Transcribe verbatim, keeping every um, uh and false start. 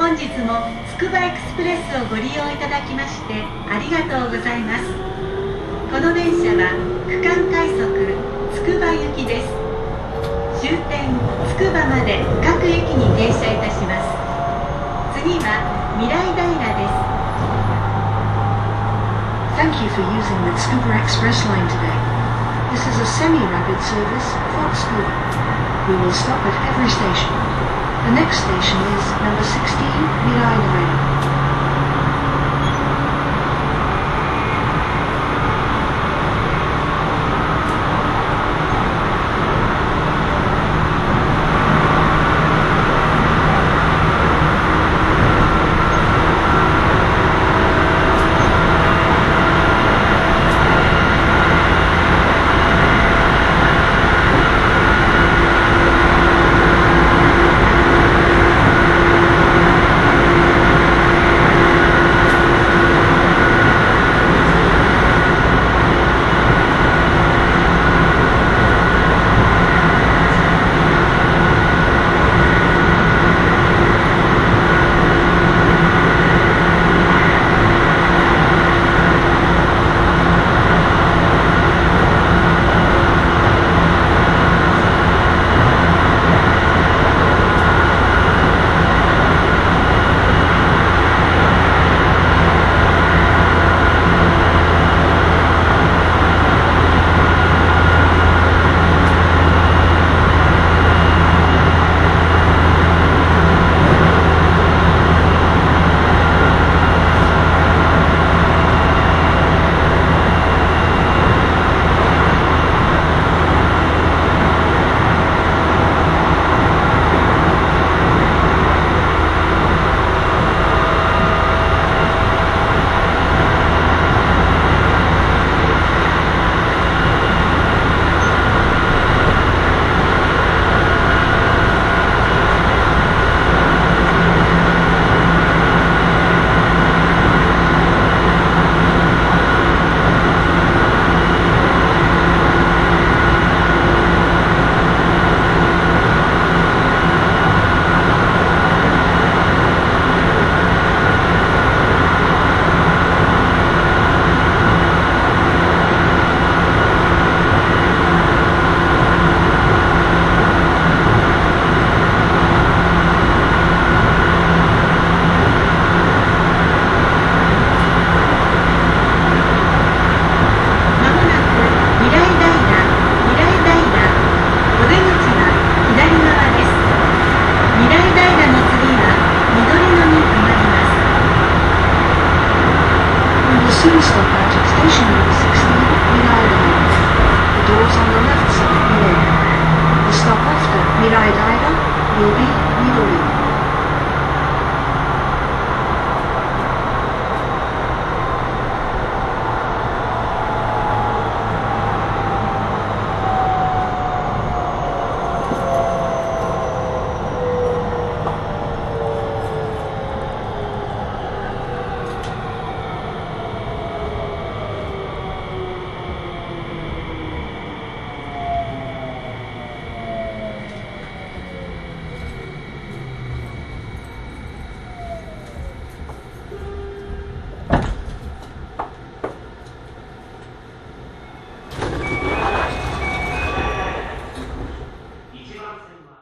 本日もつくばエクスプレスをご利用いただきましてありがとうございます。この電車は区間快速つくば行きです。終点つくばまで各駅に停車いたします。次は未来平です。 Thank you for using the Tsukuba Express line today. This is a semi-rapid service for Tsukuba. We will stop at every station. The next station is number sixteen, Mirai Daira. Soon stop at station number sixteen, Mirai Daira. The doors on the left side will open. The stop after Mirai Daira will be Midori.